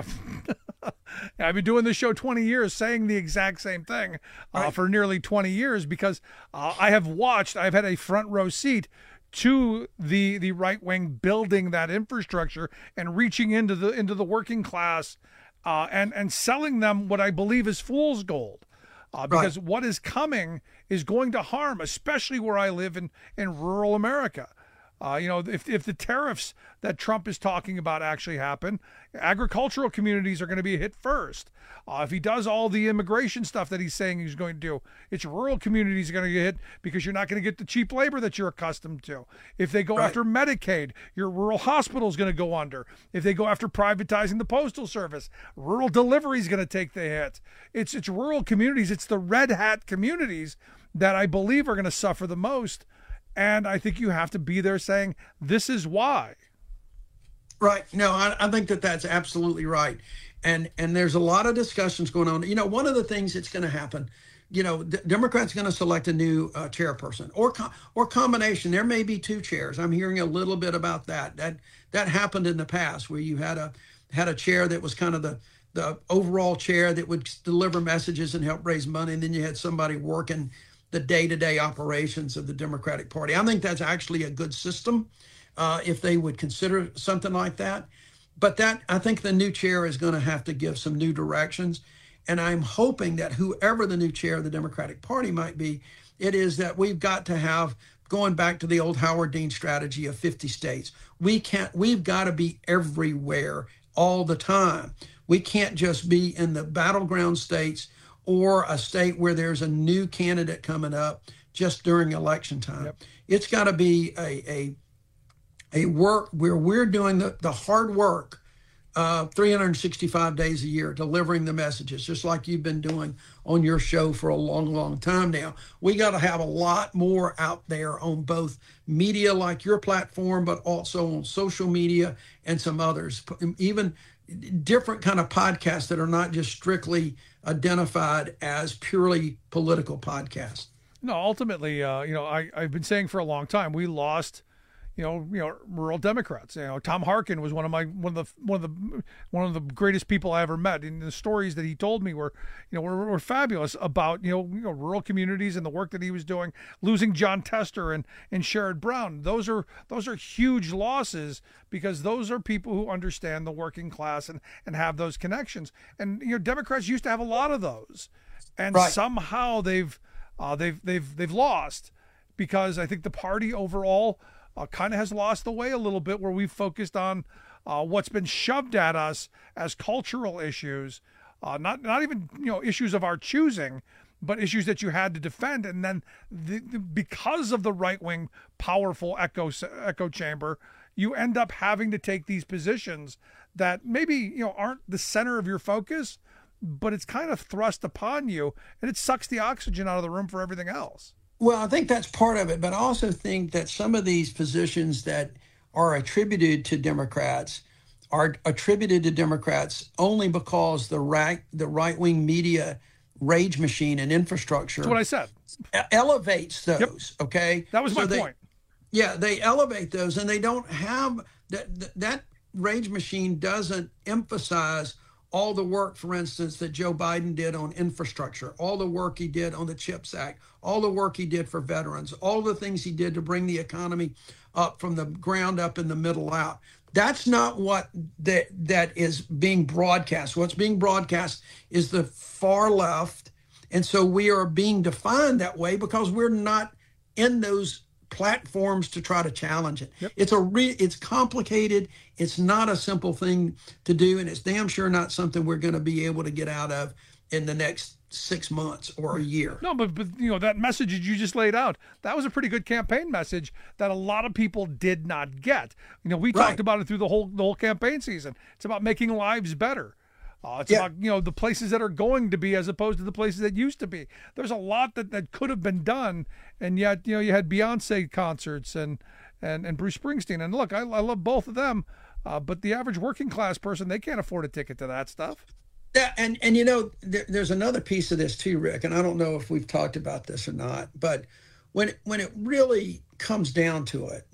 L: I've been doing this show 20 years, saying the exact same thing for nearly 20 years because I've had a front row seat to the right wing building that infrastructure and reaching into the working class and selling them what I believe is fool's gold. Because what is coming is going to harm, especially where I live in rural America. If the tariffs that Trump is talking about actually happen, agricultural communities are going to be hit first. If he does all the immigration stuff that he's saying he's going to do, it's rural communities are going to get hit because you're not going to get the cheap labor that you're accustomed to. If they go after Medicaid, your rural hospital is going to go under. If they go after privatizing the postal service, rural delivery is going to take the hit. It's rural communities. It's the red hat communities that I believe are going to suffer the most. And I think you have to be there saying, this is why.
O: Right. No, I think that's absolutely right. And there's a lot of discussions going on. One of the things that's going to happen, Democrats going to select a new chairperson or combination. There may be two chairs. I'm hearing a little bit about that. That happened in the past where you had a chair that was kind of the overall chair that would deliver messages and help raise money, and then you had somebody working the day-to-day operations of the Democratic Party. I think that's actually a good system if they would consider something like that. But I think the new chair is going to have to give some new directions. And I'm hoping that whoever the new chair of the Democratic Party might be, it is that we've got to have, going back to the old Howard Dean strategy of 50 states, we've got to be everywhere all the time. We can't just be in the battleground states or a state where there's a new candidate coming up just during election time. Yep. It's got to be a work where we're doing the hard work 365 days a year, delivering the messages, just like you've been doing on your show for a long, long time now. We got to have a lot more out there on both media like your platform, but also on social media and some others, even different kind of podcasts that are not just strictly identified as purely political podcasts.
L: No, ultimately, I've been saying for a long time, we lost, rural Democrats. Tom Harkin was one of the greatest people I ever met. And the stories that he told me were fabulous about, rural communities and the work that he was doing. Losing John Tester and Sherrod Brown. Those are huge losses because those are people who understand the working class and have those connections. And, Democrats used to have a lot of those. And right. Somehow they've lost because I think the party overall kind of has lost the way a little bit, where we've focused on what's been shoved at us as cultural issues, not even issues of our choosing, but issues that you had to defend. And then because of the right-wing powerful echo chamber, you end up having to take these positions that maybe aren't the center of your focus, but it's kind of thrust upon you, and it sucks the oxygen out of the room for everything else.
O: Well, I think that's part of it, but I also think that some of these positions that are attributed to Democrats are attributed to Democrats only because the right-wing media rage machine and infrastructure.
L: That's what I said.
O: Elevates those, yep. Okay?
L: That was my point.
O: Yeah, they elevate those, and they don't have that rage machine doesn't emphasize all the work, for instance, that Joe Biden did on infrastructure, all the work he did on the CHIPS Act, all the work he did for veterans, all the things he did to bring the economy up from the ground up and the middle out. That's not what that is being broadcast. What's being broadcast is the far left. And so we are being defined that way because we're not in those platforms to try to challenge it. Yep. It's complicated. It's not a simple thing to do, and it's damn sure not something we're going to be able to get out of in the next 6 months or a year.
L: No, but that message that you just laid out, that was a pretty good campaign message that a lot of people did not get. We talked about it through the whole campaign season. It's about making lives better. It's about, the places that are going to be as opposed to the places that used to be. There's a lot that could have been done, and yet, you had Beyonce concerts and Bruce Springsteen. And look, I love both of them, but the average working class person, they can't afford a ticket to that stuff.
O: Yeah, and there's another piece of this too, Rick, and I don't know if we've talked about this or not, but when it really comes down to it,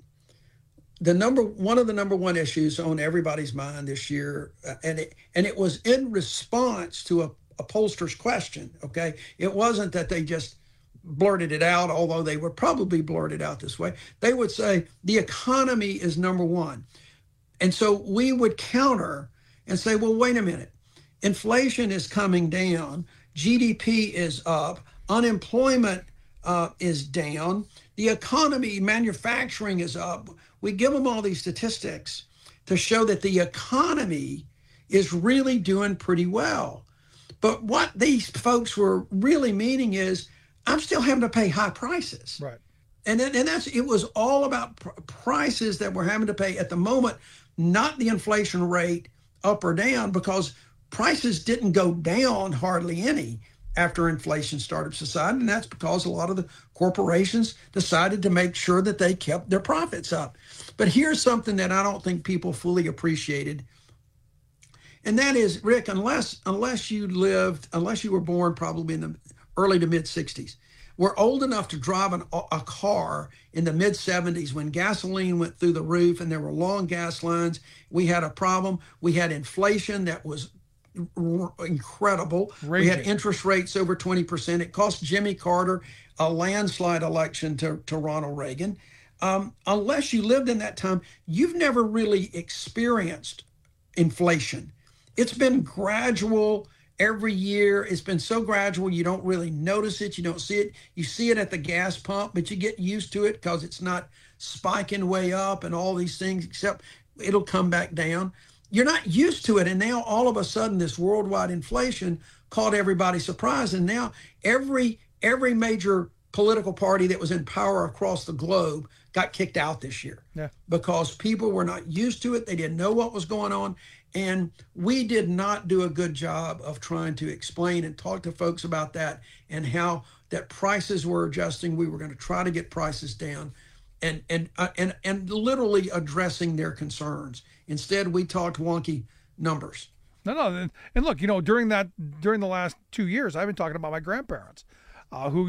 O: one of the number one issues on everybody's mind this year, and it was in response to a pollster's question. Okay, it wasn't that they just blurted it out, although they would probably blurt it out this way. They would say the economy is number one, and so we would counter and say, well, wait a minute, inflation is coming down, GDP is up, unemployment is down, the economy, manufacturing is up. We give them all these statistics to show that the economy is really doing pretty well. But what these folks were really meaning is, I'm still having to pay high prices.
L: Right.
O: And it was all about prices that we're having to pay at the moment, not the inflation rate up or down, because prices didn't go down hardly any after inflation started subsiding. And that's because a lot of the corporations decided to make sure that they kept their profits up. But here's something that I don't think people fully appreciated. And that is, Rick, unless you were born probably in the early to mid 60s. We're old enough to drive a car in the mid 70s when gasoline went through the roof and there were long gas lines. We had a problem. We had inflation that was incredible. We had interest rates over 20%. It cost Jimmy Carter a landslide election to Ronald Reagan. Unless you lived in that time, you've never really experienced inflation. It's been gradual every year. It's been so gradual, you don't really notice it. You don't see it. You see it at the gas pump, but you get used to it because it's not spiking way up and all these things, except it'll come back down. You're not used to it. And now all of a sudden this worldwide inflation caught everybody surprised. And now every major political party that was in power across the globe got kicked out this year because people were not used to it. They didn't know what was going on. And we did not do a good job of trying to explain and talk to folks about that and how that prices were adjusting. We were going to try to get prices down and literally addressing their concerns. Instead, we talked wonky numbers.
L: No. And look, during the last 2 years, I've been talking about my grandparents. Who,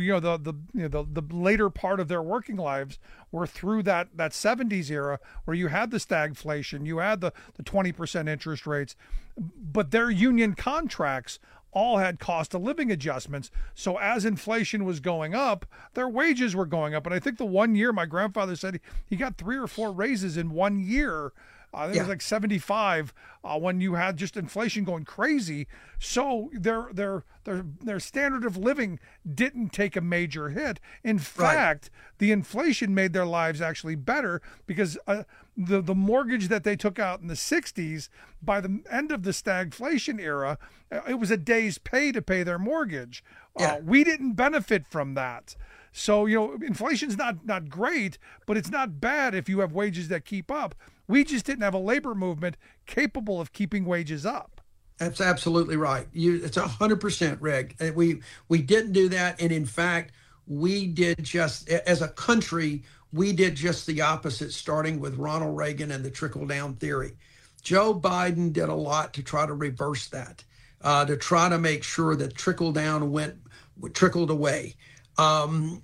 L: the later part of their working lives were through that 70s era where you had the stagflation, you had the 20% interest rates, but their union contracts all had cost of living adjustments. So as inflation was going up, their wages were going up. And I think the 1 year my grandfather said he got 3 or 4 raises in 1 year. I think it was like 75 when you had just inflation going crazy. So their standard of living didn't take a major hit. In fact, the inflation made their lives actually better because the mortgage that they took out in the 60s, by the end of the stagflation era, it was a day's pay to pay their mortgage. We didn't benefit from that. So, inflation's not great, but it's not bad if you have wages that keep up. We just didn't have a labor movement capable of keeping wages up.
O: That's absolutely right. It's 100%, Reg. We didn't do that. And in fact, we did just, as a country, we did just the opposite, starting with Ronald Reagan and the trickle-down theory. Joe Biden did a lot to try to reverse that, to try to make sure that trickle-down trickled away. And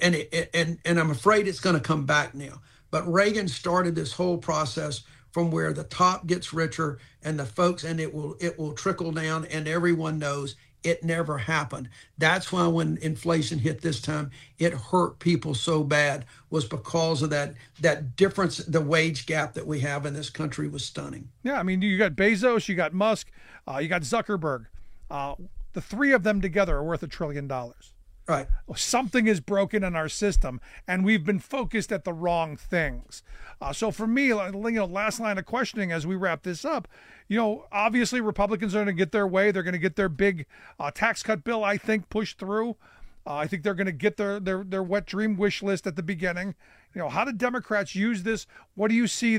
O: I'm afraid it's going to come back now. But Reagan started this whole process from where the top gets richer and the folks, and it will trickle down, and everyone knows it never happened. That's why when inflation hit this time, it hurt people so bad, was because of that difference. The wage gap that we have in this country was stunning.
L: Yeah, I mean, you got Bezos, you got Musk, you got Zuckerberg. The three of them together are worth $1 trillion.
O: Right.
L: Something is broken in our system, and we've been focused at the wrong things. So for me, last line of questioning as we wrap this up, obviously Republicans are going to get their way. They're going to get their big tax cut bill, I think, pushed through. I think they're going to get their wet dream wish list at the beginning. How do Democrats use this? What do you see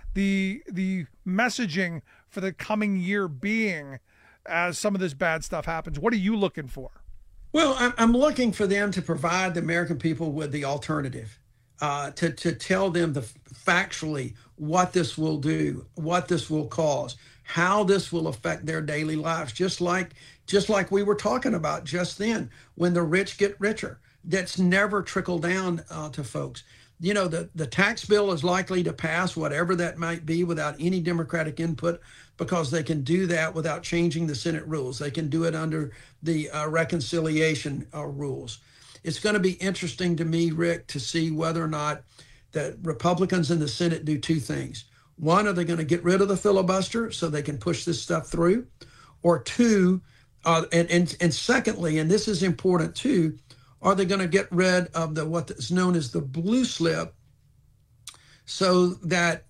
L: the messaging for the coming year being as some of this bad stuff happens? What are you looking for?
O: Well, I'm looking for them to provide the American people with the alternative, to tell them factually what this will do, what this will cause, how this will affect their daily lives, just like we were talking about just then, when the rich get richer. That's never trickled down to folks. The tax bill is likely to pass, whatever that might be, without any Democratic input, because they can do that without changing the Senate rules. They can do it under the reconciliation rules. It's going to be interesting to me, Rick, to see whether or not the Republicans in the Senate do two things. One, are they going to get rid of the filibuster so they can push this stuff through? Or two, and secondly, and this is important too, are they going to get rid of what is known as the blue slip, so that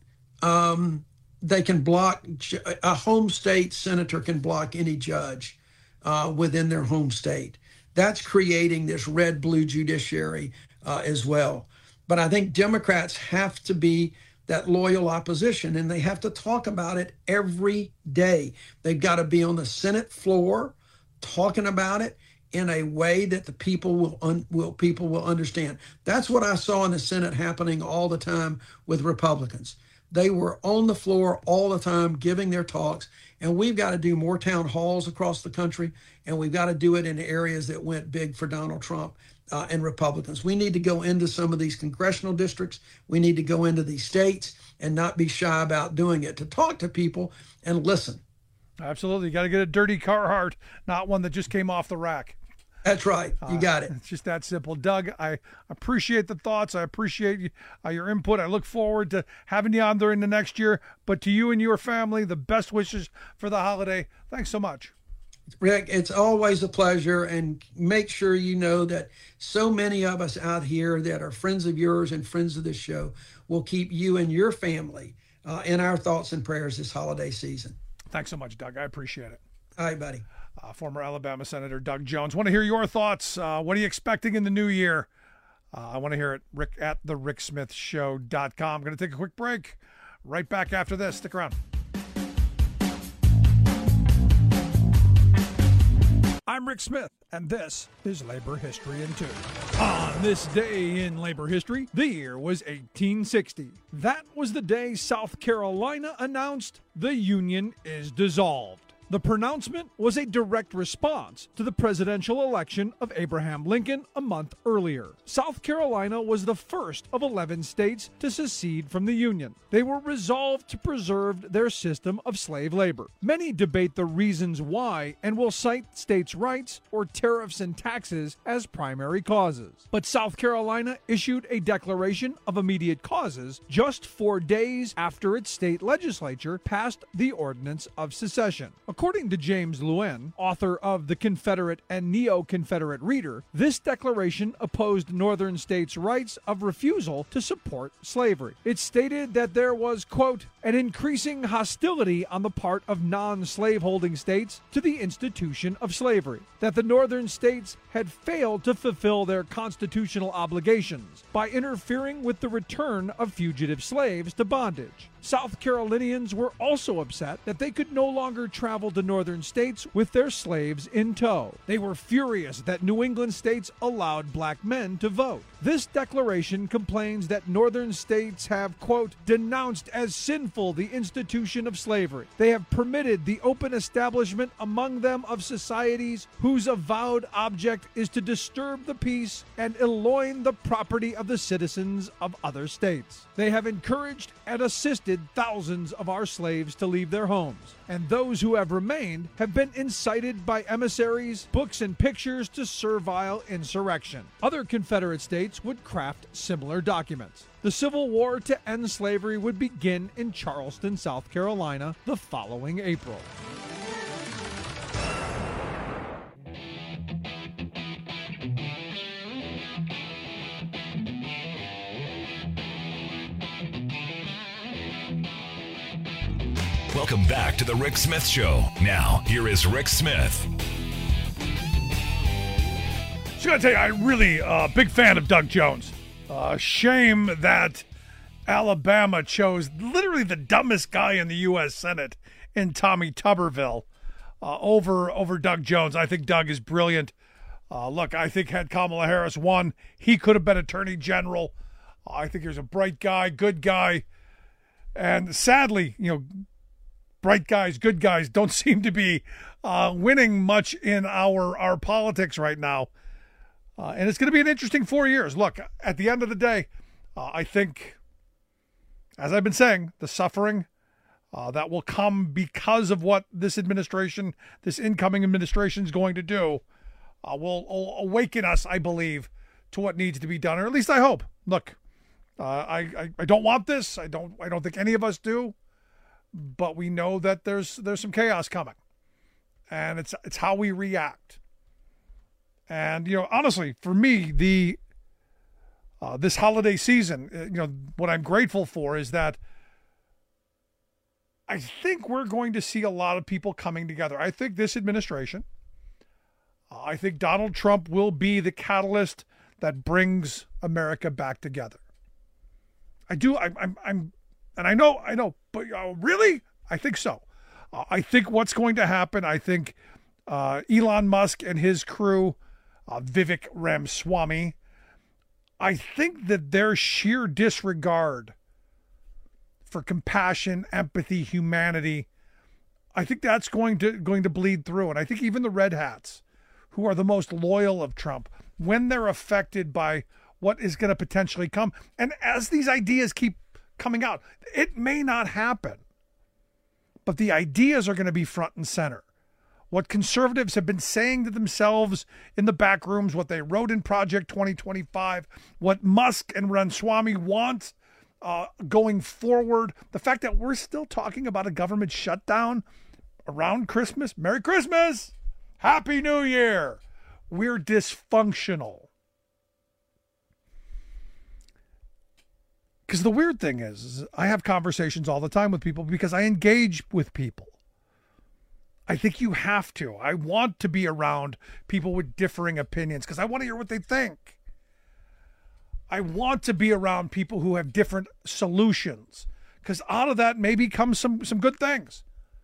O: they can block, a home state senator can block any judge within their home state? That's creating this red-blue judiciary as well. But I think Democrats have to be that loyal opposition, and they have to talk about it every day. They've got to be on the Senate floor talking about it in a way that the people will understand. That's what I saw in the Senate happening all the time with Republicans. They were on the floor all the time giving their talks. And we've got to do more town halls across the country, and we've got to do it in the areas that went big for Donald Trump and Republicans. We need to go into some of these congressional districts. We need to go into these states and not be shy about doing it, to talk to people and listen.
L: Absolutely. You got to get a dirty Carhartt, not one that just came off the rack.
O: That's right. You got it.
L: It's just that simple. Doug, I appreciate the thoughts. I appreciate your input. I look forward to having you on during the next year. But to you and your family, the best wishes for the holiday. Thanks so much.
O: Rick, it's always a pleasure. And make sure you know that so many of us out here that are friends of yours and friends of this show will keep you and your family in our thoughts and prayers this holiday season.
L: Thanks so much, Doug. I appreciate it.
O: All right, buddy.
L: Former Alabama Senator Doug Jones. Want to hear your thoughts. What are you expecting in the new year? I want to hear it. Rick at thericksmithshow.com. I'm going to take a quick break. Right back after this. Stick around. I'm Rick Smith, and this is Labor History in 2. On this day in labor history, the year was 1860. That was the day South Carolina announced the Union is dissolved. The pronouncement was a direct response to the presidential election of Abraham Lincoln a month earlier. South Carolina was the first of 11 states to secede from the Union. They were resolved to preserve their system of slave labor. Many debate the reasons why and will cite states' rights or tariffs and taxes as primary causes. But South Carolina issued a declaration of immediate causes just 4 days after its state legislature passed the Ordinance of Secession. According to James Lewin, author of The Confederate and Neo-Confederate Reader, this declaration opposed Northern states' rights of refusal to support slavery. It stated that there was, quote, an increasing hostility on the part of non-slaveholding states to the institution of slavery, that the Northern states had failed to fulfill their constitutional obligations by interfering with the return of fugitive slaves to bondage. South Carolinians were also upset that they could no longer travel to northern states with their slaves in tow. They were furious that New England states allowed black men to vote. This declaration complains that northern states have, quote, denounced as sinful the institution of slavery. They have permitted the open establishment among them of societies whose avowed object is to disturb the peace and elloign the property of the citizens of other states. They have encouraged and assisted thousands of our slaves to leave their homes, and those who have remained have been incited by emissaries, books, and pictures to servile insurrection. Other Confederate states would craft similar documents. The Civil War to end slavery would begin in Charleston, South Carolina, the following April.
K: Welcome back to the Rick Smith Show. Now, here is Rick Smith.
L: Just gotta tell you, I'm really a big fan of Doug Jones. Shame that Alabama chose literally the dumbest guy in the U.S. Senate in Tommy Tuberville over Doug Jones. I think Doug is brilliant. Look, I think had Kamala Harris won, he could have been Attorney General. I think he's a bright guy, good guy. And sadly, bright guys, good guys don't seem to be winning much in our politics right now. And it's going to be an interesting 4 years. Look, at the end of the day, I think, as I've been saying, the suffering that will come because of what this administration, this incoming administration is going to do, will awaken us, I believe, to what needs to be done, or at least I hope. Look, I don't want this. I don't think any of us do. But we know that there's some chaos coming, and it's how we react. And honestly, for me, this holiday season, what I'm grateful for is that I think we're going to see a lot of people coming together. I think this administration, I think Donald Trump will be the catalyst that brings America back together. I do. And I know, but really, I think so. I think what's going to happen, I think Elon Musk and his crew, Vivek Ramaswamy, I think that their sheer disregard for compassion, empathy, humanity. I think that's going to bleed through. And I think even the red hats, who are the most loyal of Trump, when they're affected by what is going to potentially come, and as these ideas keep coming out, it may not happen, but the ideas are going to be front and center. What conservatives have been saying to themselves in the back rooms, what they wrote in Project 2025, what Musk and Ramaswamy want going forward, the fact that we're still talking about a government shutdown around Christmas. Merry Christmas! Happy New Year! We're dysfunctional. Because the weird thing is I have conversations all the time with people because I engage with people. I think you have to. I want to be around people with differing opinions because I want to hear what they think. I want to be around people who have different solutions because out of that maybe comes some good things.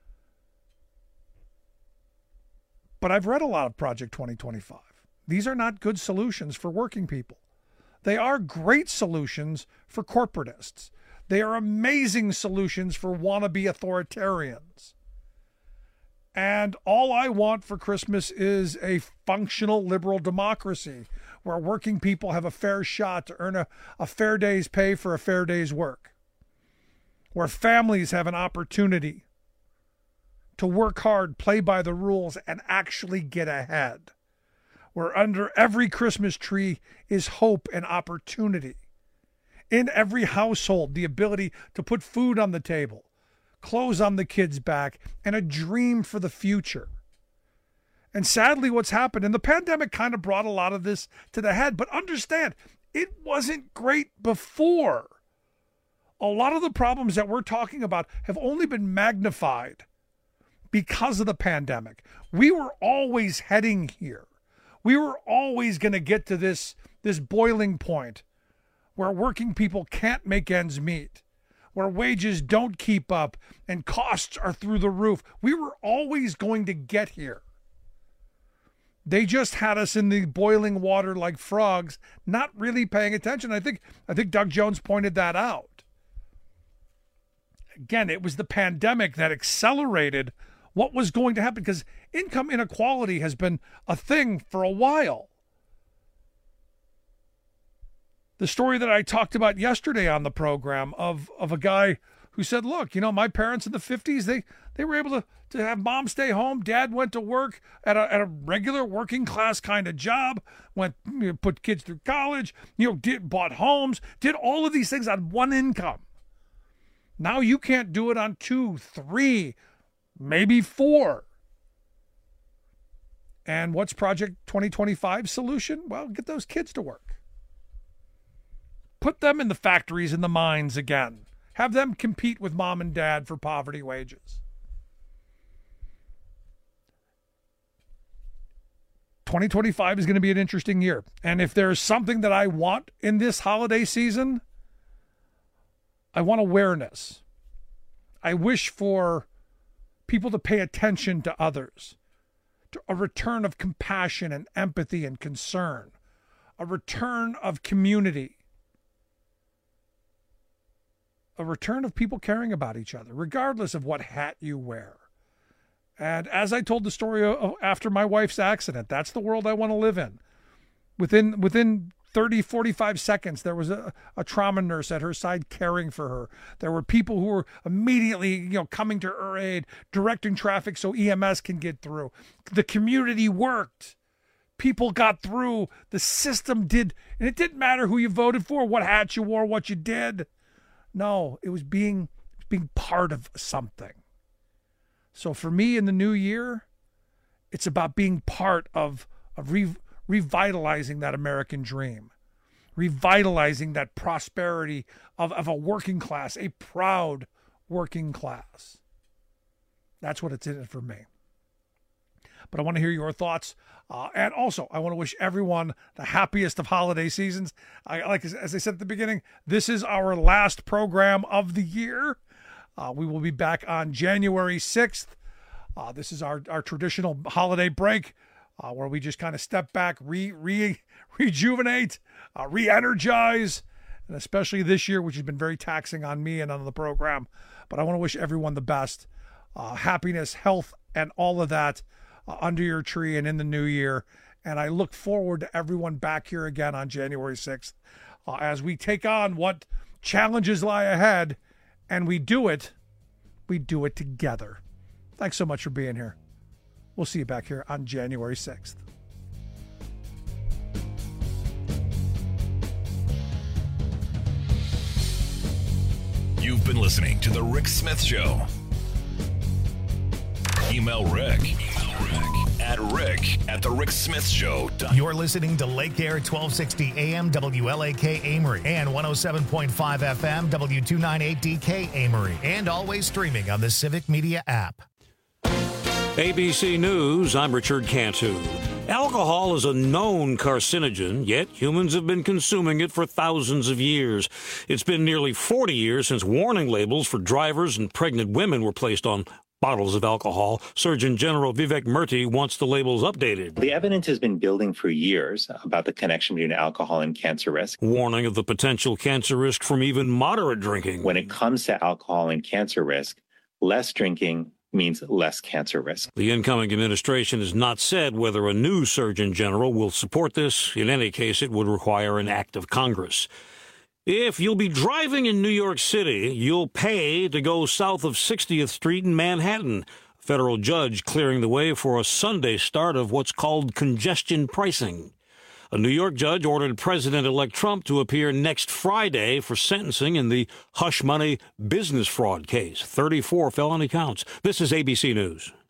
L: But I've read a lot of Project 2025. These are not good solutions for working people. They are great solutions for corporatists. They are amazing solutions for wannabe authoritarians. And all I want for Christmas is a functional liberal democracy where working people have a fair shot to earn a fair day's pay for a fair day's work, where families have an opportunity to work hard, play by the rules, and actually get ahead, where under every Christmas tree is hope and opportunity. In every household, the ability to put food on the table, clothes on the kids' back, and a dream for the future. And sadly, what's happened, and the pandemic kind of brought a lot of this to the head, but understand, it wasn't great before. A lot of the problems that we're talking about have only been magnified because of the pandemic. We were always heading here. We were always going to get to this boiling point where working people can't make ends meet, where wages don't keep up and costs are through the roof. We were always going to get here. They just had us in the boiling water like frogs, not really paying attention. I think Doug Jones pointed that out. Again, it was the pandemic that accelerated what was going to happen because income inequality has been a thing for a while. The story that I talked about yesterday on the program of a guy who said, look, my parents in the 50s, they were able to have mom stay home. Dad went to work at a regular working class kind of job, put kids through college, bought homes, did all of these things on one income. Now you can't do it on 2, 3, maybe 4. And what's Project 2025's solution? Well, get those kids to work. Put them in the factories and the mines again. Have them compete with mom and dad for poverty wages. 2025 is going to be an interesting year. And if there's something that I want in this holiday season, I want awareness. I wish for people to pay attention to others, to a return of compassion and empathy and concern, a return of community, a return of people caring about each other, regardless of what hat you wear. And as I told the story after my wife's accident, that's the world I want to live in. Within 30, 45 seconds, there was a trauma nurse at her side caring for her. There were people who were immediately, coming to her aid, directing traffic so EMS can get through. The community worked. People got through. The system did. And it didn't matter who you voted for, what hat you wore, what you did. No, it was being part of something. So for me in the new year, it's about being part of revitalizing that American dream, revitalizing that prosperity of a working class, a proud working class. That's what it's in it for me. But I want to hear your thoughts. And also, I want to wish everyone the happiest of holiday seasons. As I said at the beginning, this is our last program of the year. We will be back on January 6th. This is our traditional holiday break where we just kind of step back, rejuvenate, re-energize, and especially this year, which has been very taxing on me and on the program. But I want to wish everyone the best, happiness, health, and all of that under your tree and in the new year. And I look forward to everyone back here again on January 6th as we take on what challenges lie ahead, and we do it together. Thanks so much for being here. We'll see you back here on January 6th.
K: You've been listening to The Rick Smith Show. Email Rick at rick@thericksmithshow.com.
A: You're listening to Lake Air 1260 AM WLAK Amory and 107.5 FM W298DK Amory, and always streaming on the Civic Media app.
B: ABC News, I'm Richard Cantu. Alcohol is a known carcinogen, yet humans have been consuming it for thousands of years. It's been nearly 40 years since warning labels for drivers and pregnant women were placed on bottles of alcohol. Surgeon General Vivek Murthy wants the labels updated.
S: The evidence has been building for years about the connection between alcohol and cancer risk.
B: Warning of the potential cancer risk from even moderate drinking.
S: When it comes to alcohol and cancer risk, less drinking means less cancer risk.
B: The incoming administration has not said whether a new Surgeon General will support this. In any case, it would require an act of Congress. If you'll be driving in New York City, you'll pay to go south of 60th Street in Manhattan. A federal judge clearing the way for a Sunday start of what's called congestion pricing. A New York judge ordered President-elect Trump to appear next Friday for sentencing in the hush money business fraud case. 34 felony counts. This is ABC News.